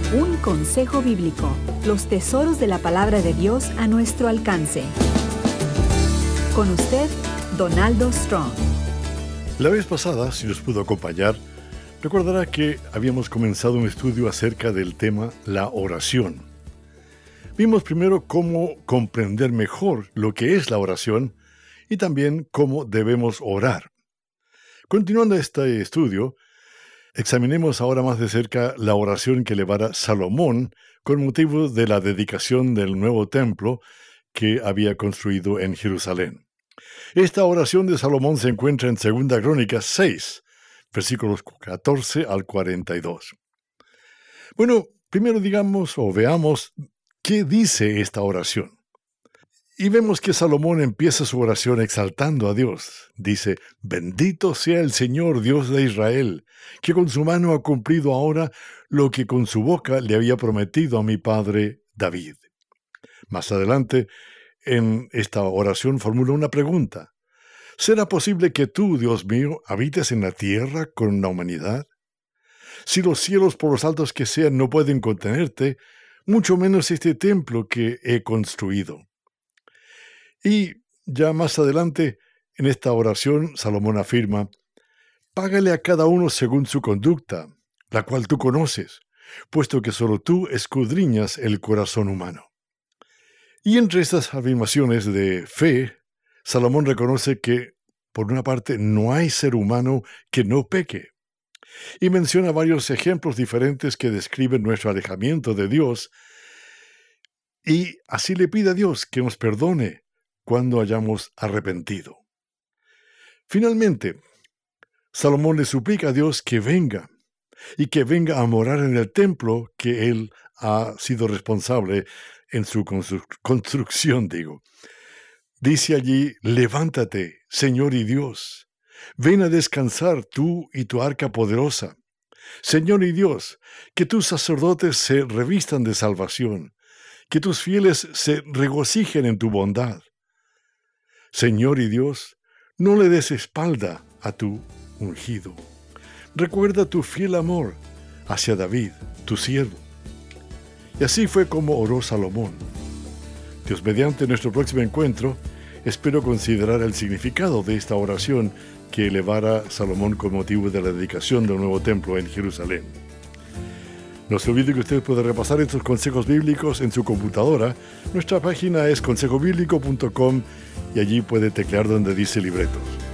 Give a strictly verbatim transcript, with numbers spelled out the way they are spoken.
Un consejo bíblico. Los tesoros de la palabra de Dios a nuestro alcance. Con usted, Donaldo Strong. La vez pasada, si nos pudo acompañar, recordará que habíamos comenzado un estudio acerca del tema la oración. Vimos primero cómo comprender mejor lo que es la oración y también cómo debemos orar. Continuando este estudio, examinemos ahora más de cerca la oración que elevara Salomón con motivo de la dedicación del nuevo templo que había construido en Jerusalén. Esta oración de Salomón se encuentra en Segunda Crónicas seis, versículos catorce al cuarenta y dos. Bueno, primero digamos o veamos qué dice esta oración. Y vemos que Salomón empieza su oración exaltando a Dios. Dice: «Bendito sea el Señor, Dios de Israel, que con su mano ha cumplido ahora lo que con su boca le había prometido a mi padre David». Más adelante, en esta oración formula una pregunta. ¿Será posible que tú, Dios mío, habites en la tierra con la humanidad? Si los cielos, por los altos que sean, no pueden contenerte, mucho menos este templo que he construido. Y ya más adelante, en esta oración, Salomón afirma: «Págale a cada uno según su conducta, la cual tú conoces, puesto que solo tú escudriñas el corazón humano». Y entre estas afirmaciones de fe, Salomón reconoce que, por una parte, no hay ser humano que no peque. Y menciona varios ejemplos diferentes que describen nuestro alejamiento de Dios. Y así le pide a Dios que nos perdone cuando hayamos arrepentido. Finalmente, Salomón le suplica a Dios que venga, y que venga a morar en el templo que él ha sido responsable en su constru- construcción, digo. Dice allí: «Levántate, Señor y Dios, ven a descansar tú y tu arca poderosa. Señor y Dios, que tus sacerdotes se revistan de salvación, que tus fieles se regocijen en tu bondad. Señor y Dios, no le des espalda a tu ungido. Recuerda tu fiel amor hacia David, tu siervo». Y así fue como oró Salomón. Dios mediante nuestro próximo encuentro, espero considerar el significado de esta oración que elevara Salomón con motivo de la dedicación del nuevo templo en Jerusalén. No se olvide que usted puede repasar estos consejos bíblicos en su computadora. Nuestra página es consejo bíblico punto com y allí puede teclear donde dice libretos.